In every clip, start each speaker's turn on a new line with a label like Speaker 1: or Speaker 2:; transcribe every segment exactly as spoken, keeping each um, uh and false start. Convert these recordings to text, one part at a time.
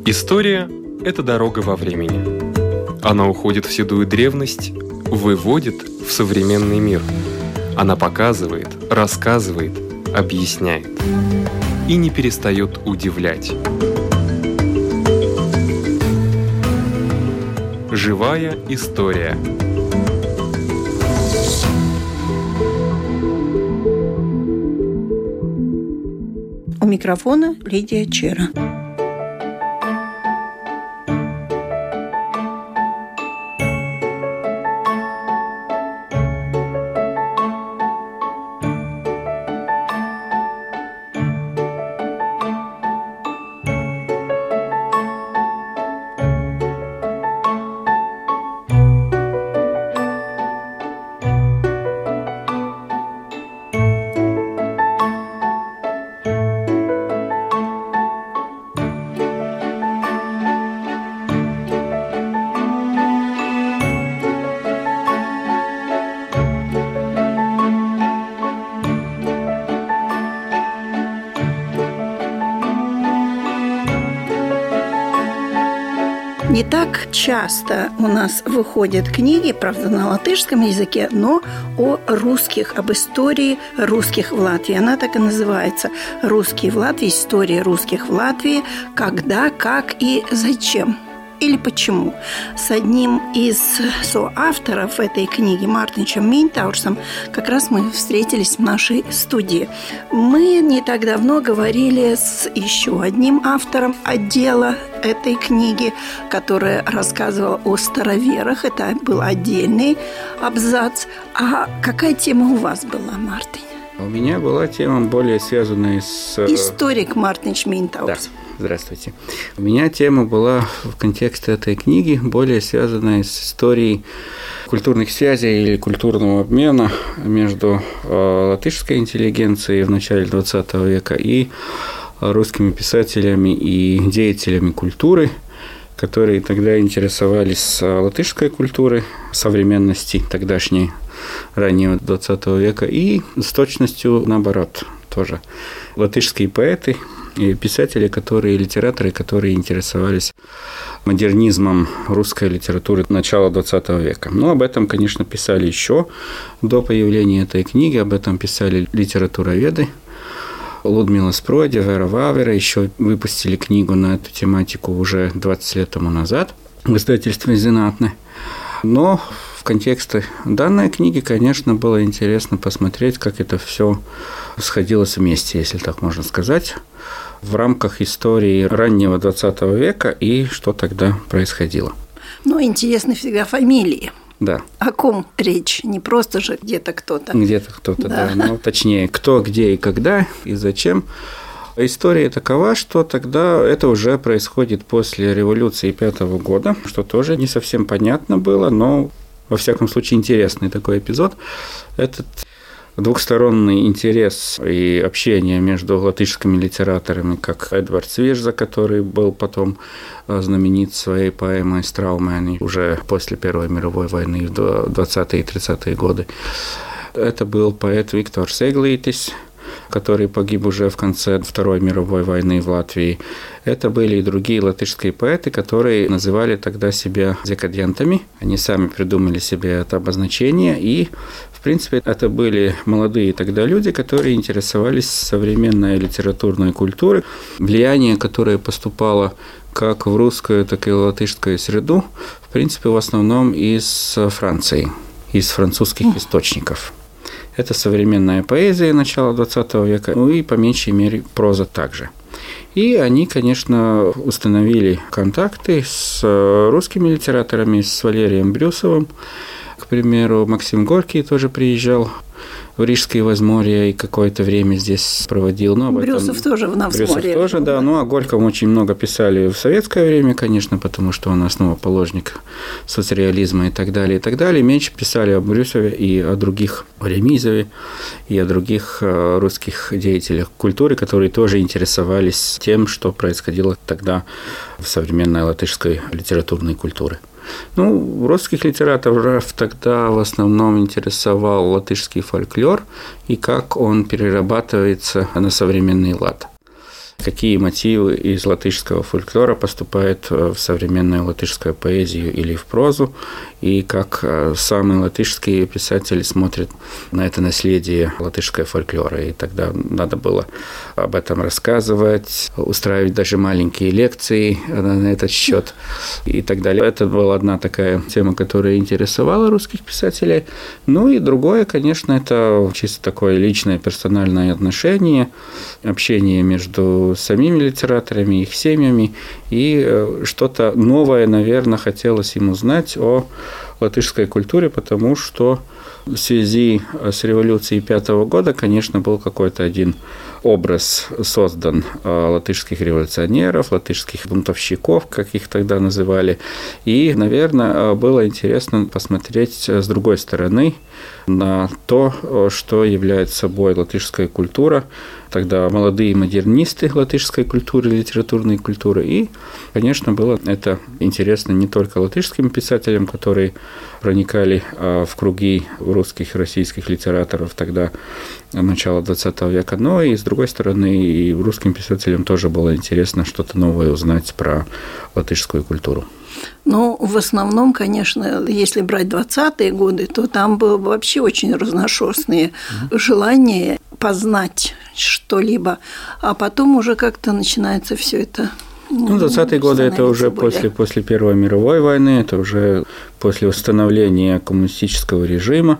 Speaker 1: История – это дорога во времени. Она уходит в седую древность, выводит в современный мир. Она показывает, рассказывает, объясняет и не перестает удивлять. Живая история.
Speaker 2: У микрофона Лидия Чера. Не так часто у нас выходят книги, правда, на латышском языке, но о русских, об истории русских в Латвии. Она так и называется «Русские в Латвии», история русских в Латвии, когда, как и зачем. Или почему. С одним из соавторов этой книги, Мартинчем Минтаурсом, как раз мы встретились в нашей студии. Мы не так давно говорили с еще одним автором отдела этой книги, который рассказывал о староверах. Это был отдельный абзац. А какая тема у вас была, Мартин?
Speaker 3: У меня была тема более связанная с...
Speaker 2: Историк Мартинч Минтаурс.
Speaker 3: Да. Здравствуйте. У меня тема была в контексте этой книги более связанная с историей культурных связей или культурного обмена между латышской интеллигенцией в начале двадцатого века и русскими писателями и деятелями культуры, которые тогда интересовались латышской культурой, современности тогдашней, раннего двадцатого века, и с точностью наоборот тоже. Латышские поэты и писатели, которые, литераторы, которые интересовались модернизмом русской литературы начала двадцатого века. Но об этом, конечно, писали еще до появления этой книги, об этом писали литературоведы. Людмила Спроди, Вера Вавера еще выпустили книгу на эту тематику уже двадцать лет тому назад в издательстве «Зенатне». Но в контексте данной книги, конечно, было интересно посмотреть, как это все сходилось вместе, если так можно сказать, в рамках истории раннего двадцатого века и что тогда происходило.
Speaker 2: Ну, интересны всегда фамилии.
Speaker 3: Да.
Speaker 2: О ком речь? Не просто же где-то кто-то.
Speaker 3: Где-то кто-то, да. да. Ну, точнее, кто, где и когда, и зачем. История такова, что тогда это уже происходит после революции пятого года, что тоже не совсем понятно было, но, во всяком случае, интересный такой эпизод. Этот двухсторонний интерес и общение между латышскими литераторами, как Эдвард Свирза, который был потом знаменит своей поэмой «Страумēni» уже после Первой мировой войны в двадцатые и тридцатые годы. Это был поэт Виктор Сеглītis, который погиб уже в конце Второй мировой войны в Латвии. Это были и другие латышские поэты, которые называли тогда себя декадентами. Они сами придумали себе это обозначение, и, в принципе, это были молодые тогда люди, которые интересовались современной литературной культурой, влияние, которое поступало как в русскую, так и в латышскую среду, в принципе, в основном из Франции, из французских источников. Это современная поэзия начала двадцатого века, ну и по меньшей мере проза также. И они, конечно, установили контакты с русскими литераторами, с Валерием Брюсовым. К примеру, Максим Горький тоже приезжал в Рижское Возморье и какое-то время здесь проводил. Ну,
Speaker 2: Брюсов этом... тоже в Навзморье.
Speaker 3: Брюсов тоже, да. Ну, о Горьком очень много писали в советское время, конечно, потому что он основоположник соцреализма и так далее, и так далее. Меньше писали о Брюсове и о других, о Ремизове и о других русских деятелях культуры, которые тоже интересовались тем, что происходило тогда в современной латышской литературной культуре. Ну, русских литераторов тогда в основном интересовал латышский фольклор и как он перерабатывается на современный лад. какие мотивы из латышского фольклора поступают в современную латышскую поэзию или в прозу, и как самые латышские писатели смотрят на это наследие латышского фольклора. И тогда надо было об этом рассказывать, устраивать даже маленькие лекции на этот счет и так далее. Это была одна такая тема, которая интересовала русских писателей. Ну и другое, конечно, это чисто такое личное, персональное отношение, общение между самими литераторами, их семьями, и что-то новое, наверное, хотелось им узнать о латышской культуре, потому что в связи с революцией пятого года, конечно, был какой-то один образ создан латышских революционеров, латышских бунтовщиков, как их тогда называли. И, наверное, было интересно посмотреть с другой стороны на то, что является собой латышская культура. Тогда молодые модернисты латышской культуры, литературной культуры. И, конечно, было это интересно не только латышским писателям, которые проникали в круги русских и российских литераторов тогда, начала двадцатого века, но и, с другой стороны, и русским писателям тоже было интересно что-то новое узнать про латышскую культуру.
Speaker 2: Ну, в основном, конечно, если брать двадцатые годы, то там было вообще очень разношерстные mm-hmm. желания познать что-либо, а потом уже как-то начинается все это.
Speaker 3: Ну, двадцатые годы – это уже более... после, после Первой мировой войны, это уже после установления коммунистического режима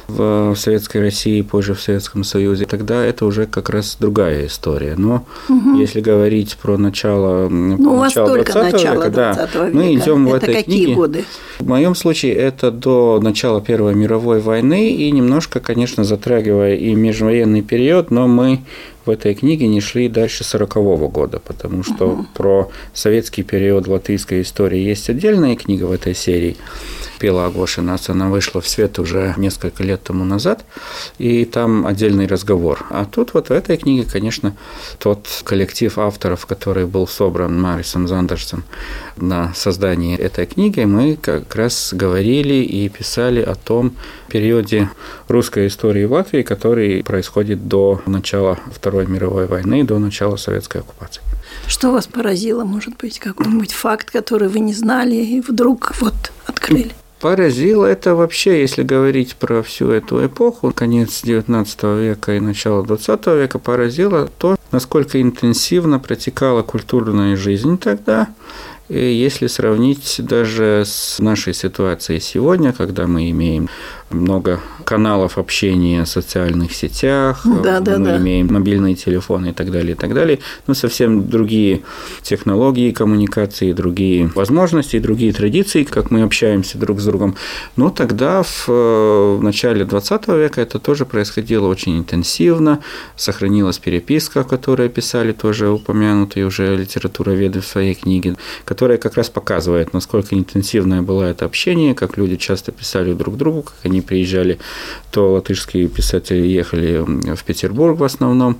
Speaker 3: в Советской России, позже в Советском Союзе. Тогда это уже как раз другая история. Но угу. если говорить про начало,
Speaker 2: ну, у вас только начало двадцатого века,
Speaker 3: мы идем в этой
Speaker 2: какие
Speaker 3: книге.
Speaker 2: Годы?
Speaker 3: В моем случае это до начала Первой мировой войны, и немножко, конечно, затрагивая и межвоенный период, но мы в этой книге не шли дальше сорокового года, потому что угу. про советский период латышской истории есть отдельная книга в этой серии. Пела Агошина, она вышла в свет уже несколько лет тому назад, и там отдельный разговор. А тут вот в этой книге, конечно, тот коллектив авторов, который был собран Марисом Зандерсом на создание этой книги, мы как раз говорили и писали о том периоде русской истории в Латвии, который происходит до начала Второй мировой войны, до начала советской оккупации.
Speaker 2: Что вас поразило, может быть, какой-нибудь факт, который вы не знали и вдруг вот открыли?
Speaker 3: Поразило это вообще, если говорить про всю эту эпоху, конец девятнадцатого века и начало двадцатого века, поразило то, насколько интенсивно протекала культурная жизнь тогда. И если сравнить даже с нашей ситуацией сегодня, когда мы имеем много каналов общения в социальных сетях,
Speaker 2: да, да,
Speaker 3: мы
Speaker 2: да.
Speaker 3: имеем мобильные телефоны и так далее, и так далее, но совсем другие технологии коммуникации, другие возможности, другие традиции, как мы общаемся друг с другом. Но тогда, в, в начале двадцатого века, это тоже происходило очень интенсивно, сохранилась переписка, которую писали тоже упомянутые уже литературоведы в своей книге, которая как раз показывает, насколько интенсивное было это общение, как люди часто писали друг другу, как они приезжали, то латышские писатели ехали в Петербург в основном,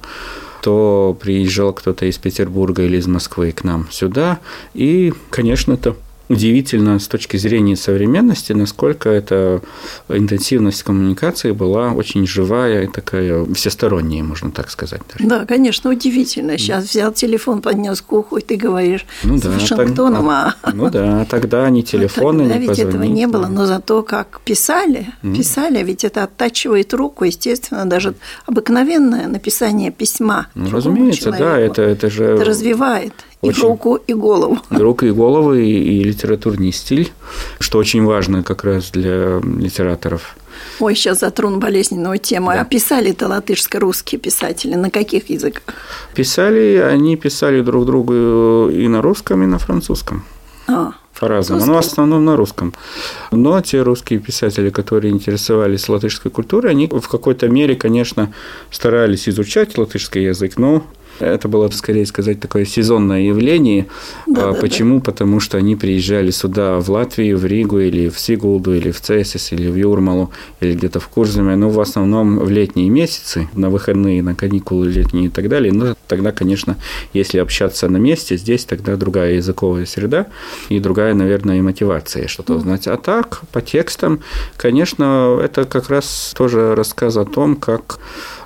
Speaker 3: то приезжал кто-то из Петербурга или из Москвы к нам сюда. И, конечно, это удивительно с точки зрения современности, насколько эта интенсивность коммуникации была очень живая и такая всесторонняя, можно так сказать. Даже.
Speaker 2: Да, конечно, удивительно. Сейчас взял телефон, поднес к уху, и ты говоришь
Speaker 3: ну,
Speaker 2: с
Speaker 3: да,
Speaker 2: Вашингтоном.
Speaker 3: А... Ну да, тогда ни телефоны,
Speaker 2: тогда
Speaker 3: ни
Speaker 2: ведь
Speaker 3: позвонить.
Speaker 2: этого не было, но зато как писали, mm. писали, ведь это оттачивает руку, естественно, даже обыкновенное написание письма.
Speaker 3: Ну, разумеется, человеку. Да, это, это же…
Speaker 2: Это развивает и
Speaker 3: очень...
Speaker 2: руку, и голову.
Speaker 3: Руку и голову, и, и литературный стиль, что очень важно как раз для литераторов.
Speaker 2: Ой, сейчас затрону болезненную тему.
Speaker 3: Да.
Speaker 2: А писали-то латышско-русские писатели на каких языках?
Speaker 3: Писали, они писали друг другу и на русском, и на французском.
Speaker 2: А,
Speaker 3: по-разному, но в основном на русском. Но те русские писатели, которые интересовались латышской культурой, они в какой-то мере, конечно, старались изучать латышский язык, но это было, скорее сказать, такое сезонное явление.
Speaker 2: Да,
Speaker 3: Почему?
Speaker 2: Да, да.
Speaker 3: Потому что они приезжали сюда, в Латвию, в Ригу, или в Сигулду, или в Цесис, или в Юрмалу, или где-то в Курземе, но в основном в летние месяцы, на выходные, на каникулы летние и так далее. Но тогда, конечно, если общаться на месте, здесь тогда другая языковая среда и другая, наверное, и мотивация что-то mm. узнать. А так, по текстам, конечно, это как раз тоже рассказ о том, как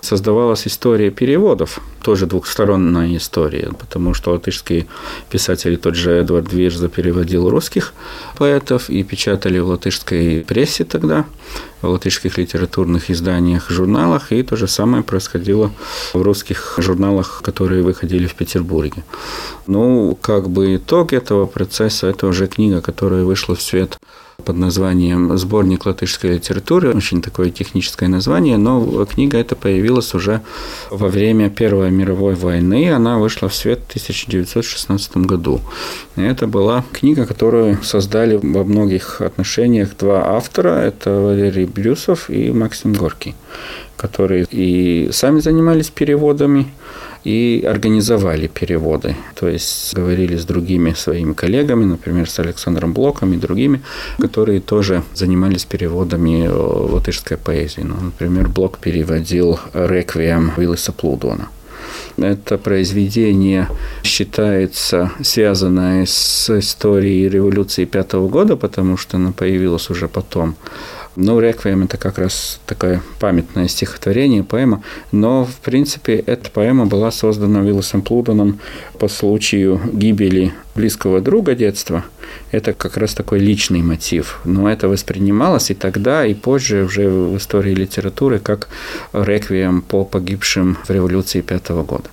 Speaker 3: создавалась история переводов, тоже двухсторонняя история, потому что латышские писатели, тот же Эдвард Вирза переводил русских поэтов и печатали в латышской прессе тогда, в латышских литературных изданиях, журналах, и то же самое происходило в русских журналах, которые выходили в Петербурге. Ну, как бы итог этого процесса, это уже книга, которая вышла в свет под названием «Сборник латышской литературы», очень такое техническое название, но книга эта появилась уже во время Первой мировой войны, она вышла в свет в тысяча девятьсот шестнадцатом году. И это была книга, которую создали во многих отношениях два автора, это Валерий Брюсов и Максим Горький, которые и сами занимались переводами, и организовали переводы, то есть говорили с другими своими коллегами, например, с Александром Блоком и другими, которые тоже занимались переводами латышской поэзии. Ну, например, Блок переводил «Реквием» Виллиса Плудона. Это произведение считается связанное с историей революции пятого года, потому что оно появилось уже потом. Ну, «Реквием» – это как раз такое памятное стихотворение, поэма, но, в принципе, эта поэма была создана Виллисом Плудоном по случаю гибели близкого друга детства. Это как раз такой личный мотив, но это воспринималось и тогда, и позже уже в истории литературы как «Реквием» по погибшим в революции пятого года.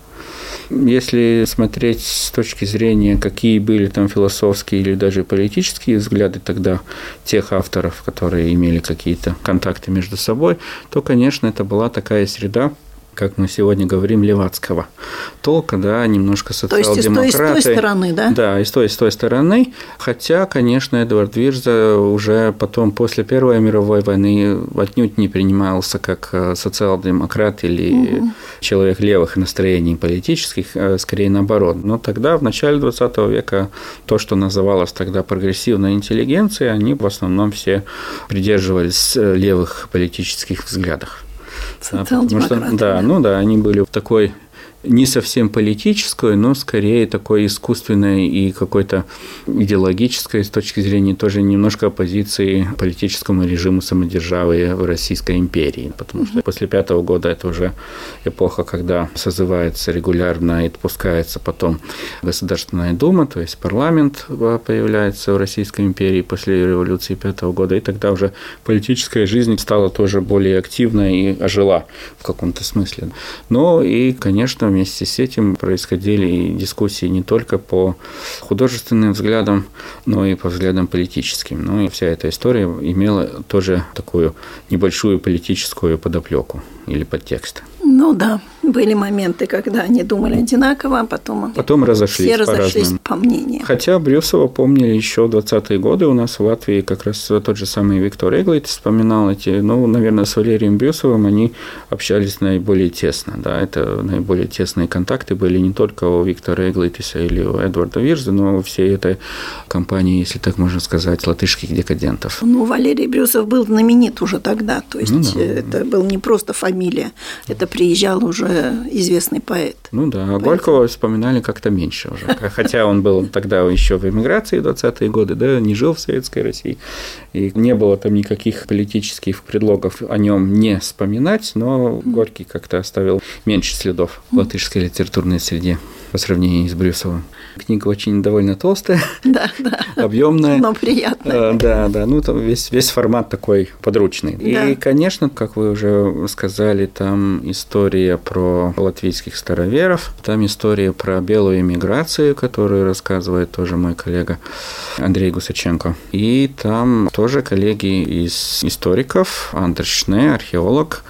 Speaker 3: Если смотреть с точки зрения, какие были там философские или даже политические взгляды тогда тех авторов, которые имели какие-то контакты между собой, то, конечно, это была такая среда, как мы сегодня говорим, левацкого толка, да, немножко социал-демократы.
Speaker 2: То есть и с той, и с той стороны, да?
Speaker 3: Да, и с той, и с той стороны. Хотя, конечно, Эдвард Вирза уже потом, после Первой мировой войны, отнюдь не принимался как социал-демократ или угу. человек левых настроений политических, а скорее наоборот. Но тогда, в начале двадцатого века, то, что называлось тогда прогрессивной интеллигенцией, они в основном все придерживались левых политических взглядов.
Speaker 2: Социал-демократы.
Speaker 3: Да, ну да, они были в такой не совсем политической, но скорее такой искусственной и какой-то идеологической с точки зрения тоже немножко оппозиции политическому режиму самодержавия в Российской империи. Потому что после пятого года это уже эпоха, когда созывается регулярно и отпускается потом Государственная Дума, то есть парламент появляется в Российской империи после революции пятого года, и тогда уже политическая жизнь стала тоже более активной и ожила в каком-то смысле. Но и, конечно, вместе с этим происходили и дискуссии не только по художественным взглядам, но и по взглядам политическим. Ну и вся эта история имела тоже такую небольшую политическую подоплеку или подтекст.
Speaker 2: Ну да, были моменты, когда они думали одинаково, а потом,
Speaker 3: потом разошлись,
Speaker 2: все разошлись
Speaker 3: по,
Speaker 2: по мнениям.
Speaker 3: Хотя Брюсова помнили еще в двадцатые годы. У нас в Латвии как раз тот же самый Виктор Эглит вспоминал эти, ну, наверное, с Валерием Брюсовым они общались наиболее тесно. Да, это наиболее тесные контакты были не только у Виктора Эглитиса или у Эдварда Вирза, но у всей этой компании, если так можно сказать, латышских декадентов.
Speaker 2: Ну, Валерий Брюсов был знаменит уже тогда, то есть ну, да. это был не просто фамилия, это приезжал уже известный поэт.
Speaker 3: Ну да, а Горького вспоминали как-то меньше уже. Хотя он был тогда еще в эмиграции в двадцатые годы, да, не жил в Советской России, и не было там никаких политических предлогов о нем не вспоминать, но Горький как-то оставил меньше следов в латышской литературной среде по сравнению с Брюсовым. Книга очень довольно толстая,
Speaker 2: да, да.
Speaker 3: объемная.
Speaker 2: Но приятная.
Speaker 3: Да, да, ну там весь, весь формат такой подручный. Да. И, конечно, как вы уже сказали, там история про латвийских староверов, там история про белую эмиграцию, которую рассказывает тоже мой коллега Андрей Гусаченко. И там тоже коллеги из историков, Андрес Шне, археолог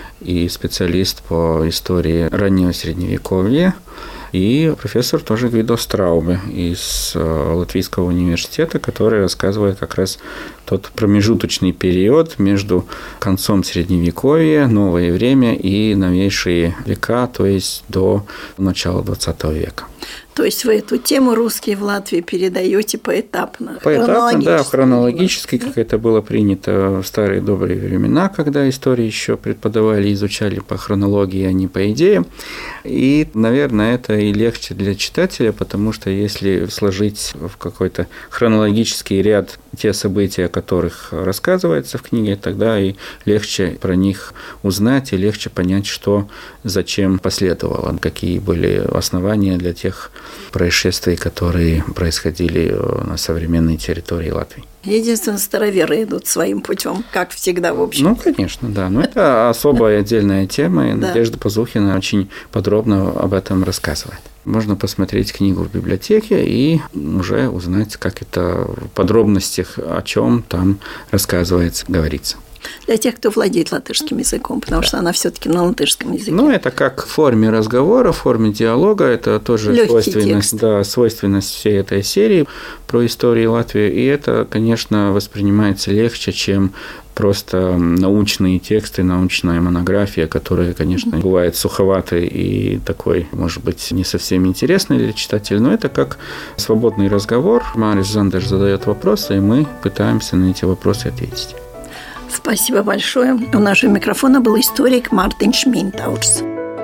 Speaker 3: и специалист по истории раннего Средневековья, и профессор тоже Гвидо Страубе из Латвийского университета, который рассказывает как раз тот промежуточный период между концом Средневековья, новое время и новейшие века, то есть до начала двадцатого века.
Speaker 2: То есть вы эту тему «Русские в Латвии» передаете поэтапно?
Speaker 3: Поэтапно, да, хронологически, как это было принято в старые добрые времена, когда истории еще преподавали, изучали по хронологии, а не по идеям. И, наверное, это и легче для читателя, потому что если сложить в какой-то хронологический ряд те события, о которых рассказывается в книге, тогда и легче про них узнать, и легче понять, что, зачем последовало, какие были основания для тех происшествий, которые происходили на современной территории Латвии.
Speaker 2: Единственное, староверы идут своим путем, как всегда, в общем.
Speaker 3: Ну, конечно, да. Но это особая отдельная тема, и Надежда Пазухина очень подробно об этом рассказывает. Можно посмотреть книгу в библиотеке и уже узнать, как это в подробностях, о чем там рассказывается, говорится.
Speaker 2: Для тех, кто владеет латышским языком, потому да. что она все-таки на латышском языке.
Speaker 3: Ну, это как в форме разговора, в форме диалога, это тоже свойственность, да, свойственность всей этой серии про историю Латвии, и это, конечно, воспринимается легче, чем просто научные тексты, научная монография, которая, конечно, mm-hmm. бывает суховатой и такой, может быть, не совсем интересной для читателя, но это как свободный разговор. Марис Зандерс задает вопросы, и мы пытаемся на эти вопросы ответить.
Speaker 2: Спасибо большое. У нашего микрофона был историк Мартинš Mintaurs.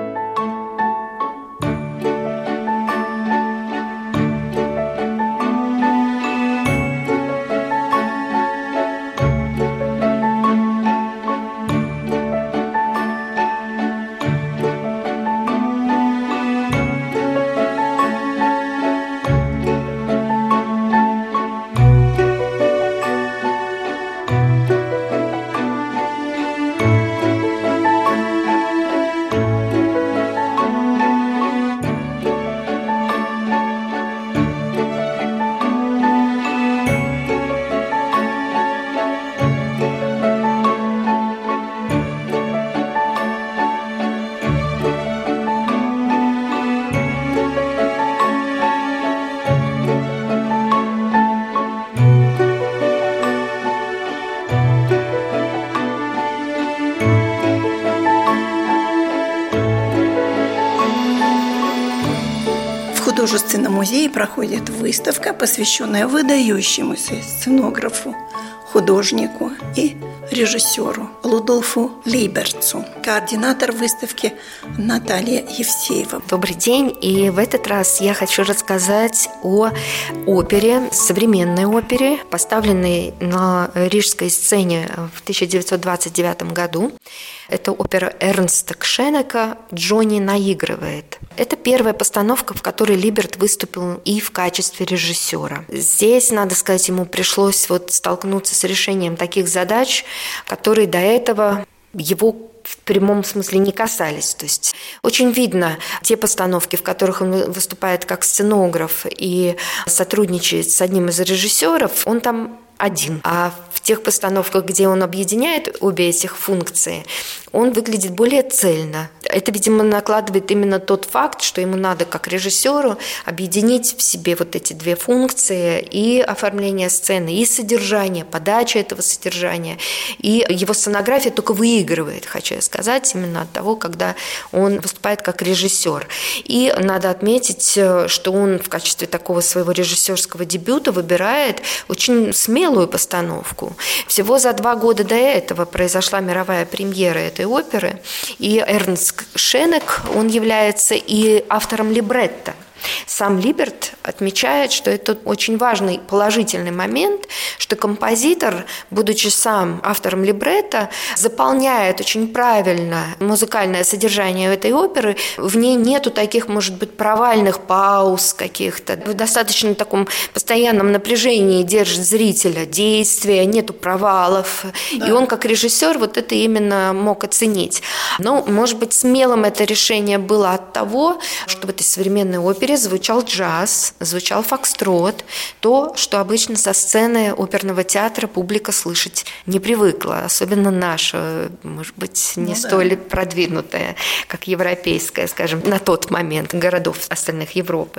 Speaker 2: В художественном музее проходит выставка, посвященная выдающемуся сценографу, художнику и режиссеру Лудолфу Лейберцу. Координатор выставки Наталья Евсеева.
Speaker 4: Добрый день, и в этот раз я хочу рассказать о опере, современной опере, поставленной на рижской сцене в тысяча девятьсот двадцать девятом году. Это опера Эрнста Кшенека «Джонни наигрывает». Это первая постановка, в которой Либерт выступил и в качестве режиссера. Здесь, надо сказать, ему пришлось вот столкнуться с решением таких задач, которые до этого его в прямом смысле не касались. То есть очень видно те постановки, в которых он выступает как сценограф и сотрудничает с одним из режиссеров, он там один. А в тех постановках, где он объединяет обе этих функции, он выглядит более цельно. Это, видимо, накладывает именно тот факт, что ему надо, как режиссеру, объединить в себе вот эти две функции: и оформление сцены, и содержание, подача этого содержания. И его сценография только выигрывает, хочу я сказать, именно от того, когда он выступает как режиссер. И надо отметить, что он в качестве такого своего режиссерского дебюта выбирает очень смелую постановку. Всего за два года до этого произошла мировая премьера этой оперы, и Эрнст Кшенек, он является и автором либретто. Сам Либерт отмечает, что это очень важный положительный момент, что композитор, будучи сам автором либретто, заполняет очень правильно музыкальное содержание этой оперы. В ней нету таких, может быть, провальных пауз каких-то. В достаточно таком постоянном напряжении держит зрителя действия, нету провалов. Да. И он, как режиссер, вот это именно мог оценить. Но, может быть, смелым это решение было от того, что в этой современной опере звучал джаз, звучал фокстрот, то, что обычно со сцены оперного театра публика слышать не привыкла, особенно наша, может быть, не ну, столь да. продвинутая, как европейская, скажем, на тот момент городов остальных Европы.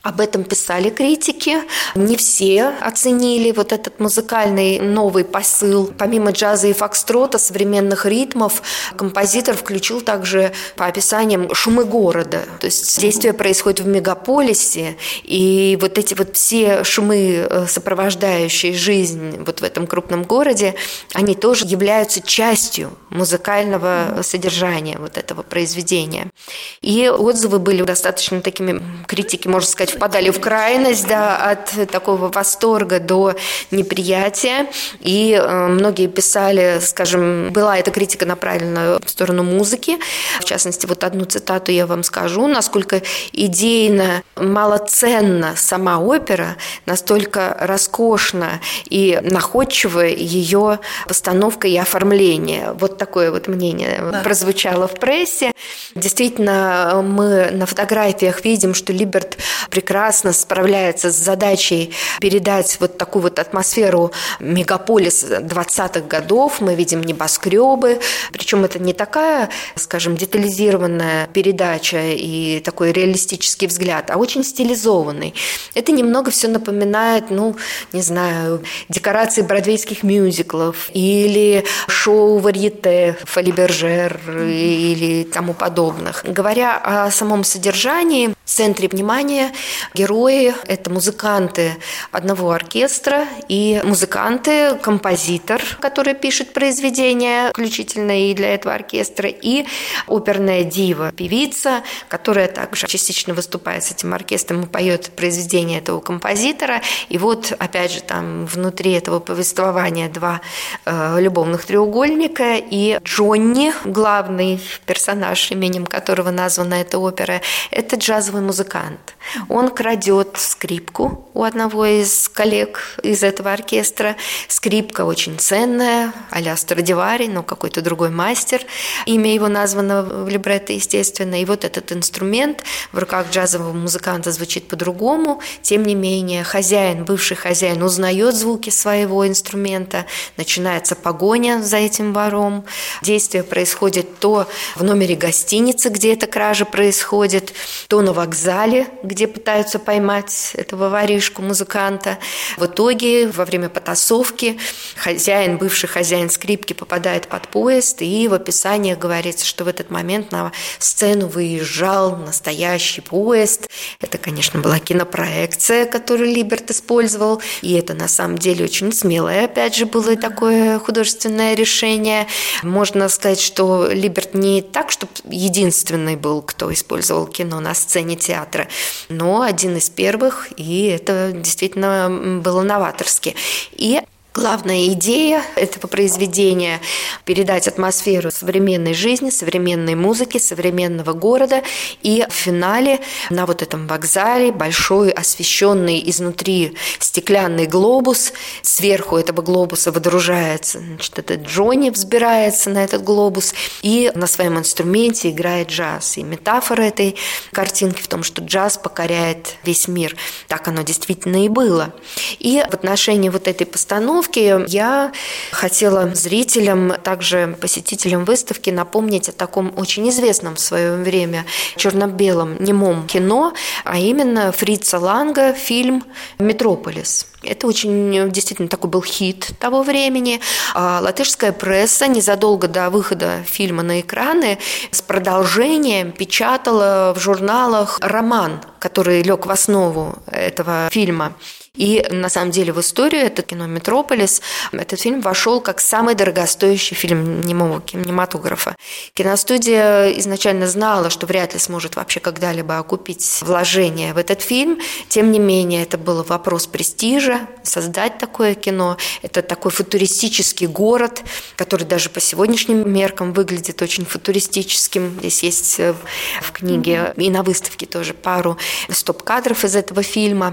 Speaker 4: Об этом писали критики. Не все оценили вот этот музыкальный новый посыл. Помимо джаза и фокстрота, современных ритмов, композитор включил также по описаниям шумы города. То есть действие происходит в мегаполисе, и вот эти вот все шумы, сопровождающие жизнь вот в этом крупном городе, они тоже являются частью музыкального содержания вот этого произведения. И отзывы были достаточно такими, критики, можно сказать, впадали в крайность, да, от такого восторга до неприятия. И э, многие писали, скажем, была эта критика направлена в сторону музыки. В частности, вот одну цитату я вам скажу. Насколько идейно малоценна сама опера, настолько роскошна и находчива ее постановка и оформление. Вот такое вот мнение да. прозвучало в прессе. Действительно, мы на фотографиях видим, что Либерт прекрасно справляется с задачей передать вот такую вот атмосферу мегаполиса двадцатых годов. Мы видим небоскребы, причем это не такая, скажем, детализированная передача и такой реалистический взгляд, а очень стилизованный. Это немного все напоминает, ну, не знаю, декорации бродвейских мюзиклов или шоу варьете Фоли Бержер или тому подобных. Говоря о самом содержании, в центре внимания герои – это музыканты одного оркестра и музыканты, композитор, который пишет произведения, включительно и для этого оркестра, и оперная дива, певица, которая также частично выступает с этим оркестром и поет произведения этого композитора. И вот, опять же, там внутри этого повествования два э, любовных треугольника, и Джонни, главный персонаж, именем которого названа эта опера, это джазовый музыкант. Он крадет скрипку у одного из коллег из этого оркестра. Скрипка очень ценная, а-ля Страдивари, но какой-то другой мастер. Имя его названо в либретто, естественно. И вот этот инструмент в руках джазового музыканта звучит по-другому. Тем не менее, хозяин, бывший хозяин, узнает звуки своего инструмента. Начинается погоня за этим вором. Действие происходит то в номере гостиницы, где эта кража происходит, то на вокзале, где пытаются поймать этого воришку, музыканта. В итоге, во время потасовки, хозяин, бывший хозяин скрипки попадает под поезд, и в описании говорится, что в этот момент на сцену выезжал настоящий поезд. Это, конечно, была кинопроекция, которую Либерт использовал, и это на самом деле очень смелое, опять же, было такое художественное решение. Можно сказать, что Либерт не так, чтобы единственный был, кто использовал кино на сцене театра, но один из первых, и это действительно было новаторски. И главная идея этого произведения – передать атмосферу современной жизни, современной музыки, современного города. И в финале на вот этом вокзале большой освещенный изнутри стеклянный глобус. Сверху этого глобуса водружается, значит, этот Джонни взбирается на этот глобус и на своем инструменте играет джаз. И метафора этой картинки в том, что джаз покоряет весь мир. Так оно действительно и было. И в отношении вот этой постановки я хотела зрителям, также посетителям выставки напомнить о таком очень известном в свое время черно-белом немом кино, а именно Фрица Ланга фильм «Метрополис». Это очень действительно такой был хит того времени. А латышская пресса незадолго до выхода фильма на экраны с продолжением печатала в журналах роман, который лег в основу этого фильма. И на самом деле в историю это кино «Метрополис», этот фильм вошел как самый дорогостоящий фильм немого кинематографа. Киностудия изначально знала, что вряд ли сможет вообще когда-либо окупить вложения в этот фильм. Тем не менее, это был вопрос престижа, создать такое кино. Это такой футуристический город, который даже по сегодняшним меркам выглядит очень футуристическим. Здесь есть в книге и на выставке тоже пару стоп-кадров из этого фильма.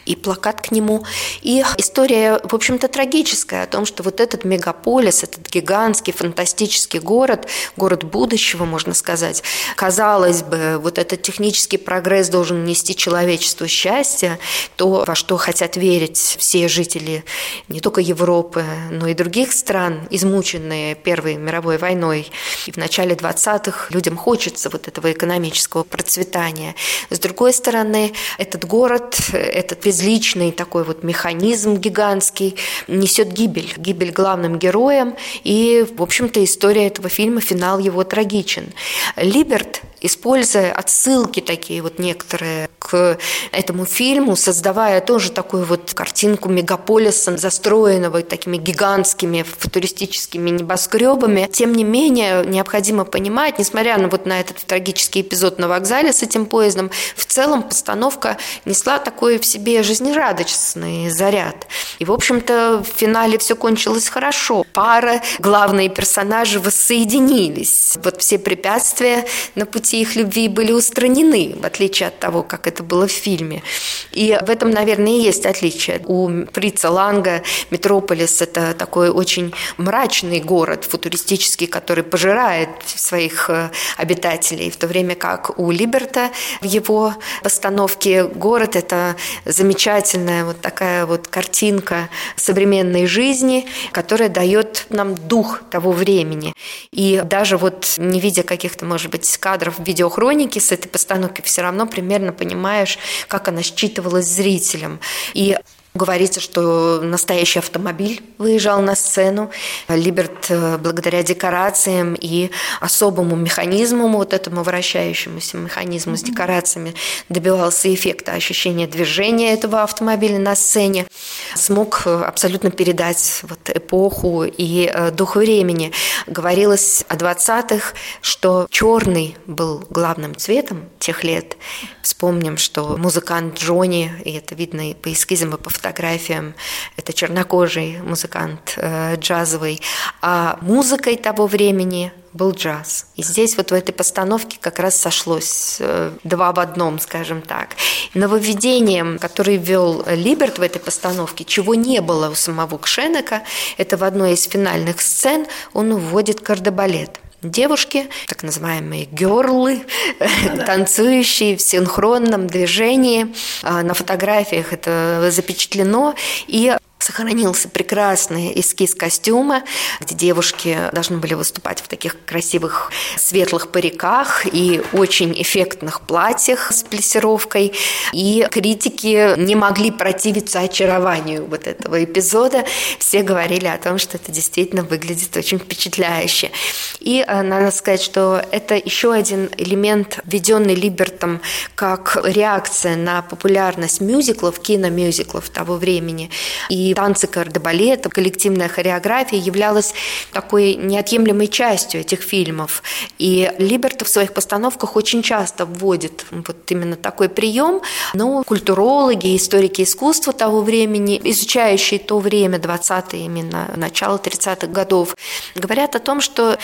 Speaker 4: и плакат к нему. И история, в общем-то, трагическая о том, что вот этот мегаполис, этот гигантский, фантастический город, город будущего, можно сказать, казалось бы, вот этот технический прогресс должен нести человечеству счастье, то, во что хотят верить все жители не только Европы, но и других стран, измученные Первой мировой войной. И в начале двадцатых людям хочется вот этого экономического процветания. С другой стороны, этот город, этот безличный такой вот механизм гигантский несет гибель. Гибель главным героям. И, в общем-то, история этого фильма, финал его трагичен. Либерт, используя отсылки такие вот некоторые к этому фильму, создавая тоже такую вот картинку мегаполиса, застроенного такими гигантскими футуристическими небоскребами. Тем не менее, необходимо понимать, несмотря на вот на этот трагический эпизод на вокзале с этим поездом, в целом постановка несла такой в себе жизнерадостный заряд. И, в общем-то, в финале все кончилось хорошо. Пара, главные персонажи воссоединились. Вот все препятствия на пути их любви были устранены, в отличие от того, как это было в фильме. И в этом, наверное, и есть отличие. У Фрица Ланга Метрополис – это такой очень мрачный город, футуристический, который пожирает своих обитателей, в то время как у Либерта в его постановке город – это замечательная вот такая вот картинка современной жизни, которая дает нам дух того времени. И даже вот не видя каких-то, может быть, кадров видеохроники с этой постановки, все равно примерно понимаешь, как она считывалась зрителем. И говорится, что настоящий автомобиль выезжал на сцену. Либерт благодаря декорациям и особому механизму, вот этому вращающемуся механизму с декорациями, добивался эффекта ощущения движения этого автомобиля на сцене, смог абсолютно передать вот эпоху и дух времени. Говорилось о двадцатых, что черный был главным цветом тех лет. Вспомним, что музыкант Джонни, и это видно и по эскизам, и по фотографиям, это чернокожий музыкант э, джазовый, а музыкой того времени был джаз. И здесь вот в этой постановке как раз сошлось э, два в одном, скажем так. Нововведением, который ввел Либерт в этой постановке, чего не было у самого Кшенека, это в одной из финальных сцен он вводит кардебалет. Девушки, так называемые герлы, танцующие в синхронном движении. На фотографиях это запечатлено. И сохранился прекрасный эскиз костюма, где девушки должны были выступать в таких красивых светлых париках и очень эффектных платьях с плессировкой. И критики не могли противиться очарованию вот этого эпизода. Все говорили о том, что это действительно выглядит очень впечатляюще. И надо сказать, что это еще один элемент, введенный Либертом как реакция на популярность мюзиклов, киномюзиклов того времени. И танцы кардебалета, коллективная хореография являлась такой неотъемлемой частью этих фильмов. И Либерт в своих постановках очень часто вводит вот именно такой прием. Но культурологи, историки искусства того времени, изучающие то время, двадцатые, именно начало тридцатых годов, говорят о том, что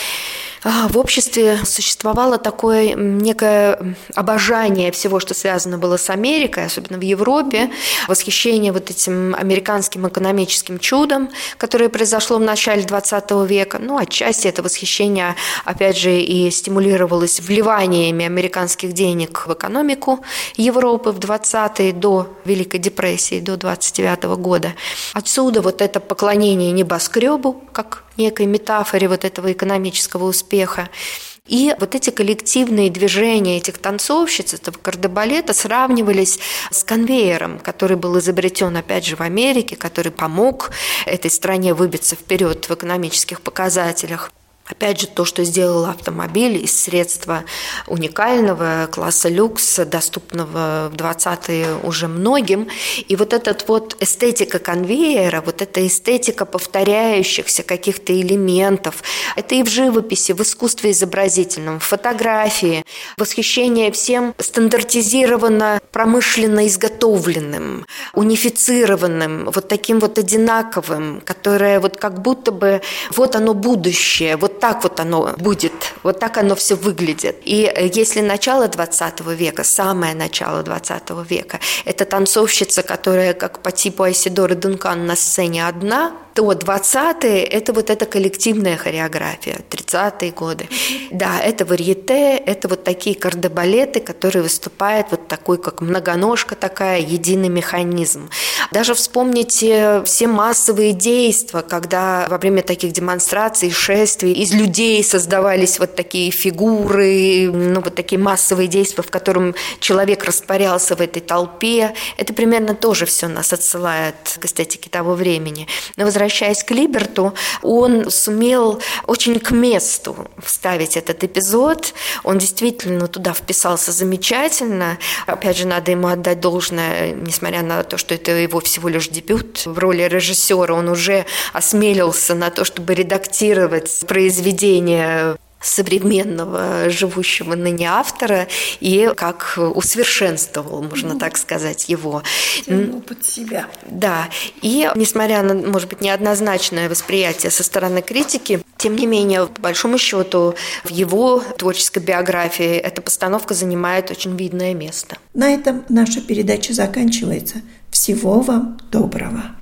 Speaker 4: в обществе существовало такое некое обожание всего, что связано было с Америкой, особенно в Европе, восхищение вот этим американским экономическим чудом, которое произошло в начале двадцатого века. Ну, отчасти это восхищение, опять же, и стимулировалось вливаниями американских денег в экономику Европы в двадцатые до Великой депрессии, до двадцать девятого года. Отсюда вот это поклонение небоскребу, как некой метафоре вот этого экономического успеха. И вот эти коллективные движения этих танцовщиц, этого кардебалета сравнивались с конвейером, который был изобретен, опять же, в Америке, который помог этой стране выбиться вперед в экономических показателях. Опять же, то, что сделал автомобиль из средства уникального класса люкс, доступного в двадцатые уже многим. И вот эта вот эстетика конвейера, вот эта эстетика повторяющихся каких-то элементов, это и в живописи, в искусстве изобразительном, в фотографии, восхищение всем стандартизированно, промышленно изготовленным, унифицированным, вот таким вот одинаковым, которое вот как будто бы вот оно будущее, вот вот так вот оно будет, вот так оно все выглядит. И если начало двадцатого века, самое начало двадцатого века, это танцовщица, которая как по типу Айседоры Дункан на сцене одна, то двадцатые – это вот эта коллективная хореография, тридцатые годы. Да, это варьете, это вот такие кардебалеты, которые выступают вот такой, как многоножка такая, единый механизм. Даже вспомните все массовые действия, когда во время таких демонстраций, шествий из людей создавались вот такие фигуры, ну вот такие массовые действия, в котором человек растворялся в этой толпе. Это примерно тоже все нас отсылает к эстетике того времени. Но возвращаясь к Либерту, он сумел очень к месту вставить этот эпизод. Он действительно туда вписался замечательно. Опять же, надо ему отдать должное, несмотря на то, что это его всего лишь дебют в роли режиссера, он уже осмелился на то, чтобы редактировать произведение современного, живущего ныне автора, и как усовершенствовал, можно так сказать, его.
Speaker 2: Под себя.
Speaker 4: Да. И несмотря на, может быть, неоднозначное восприятие со стороны критики, тем не менее, по большому счету, в его творческой биографии эта постановка занимает очень видное место.
Speaker 2: На этом наша передача заканчивается. Всего вам доброго.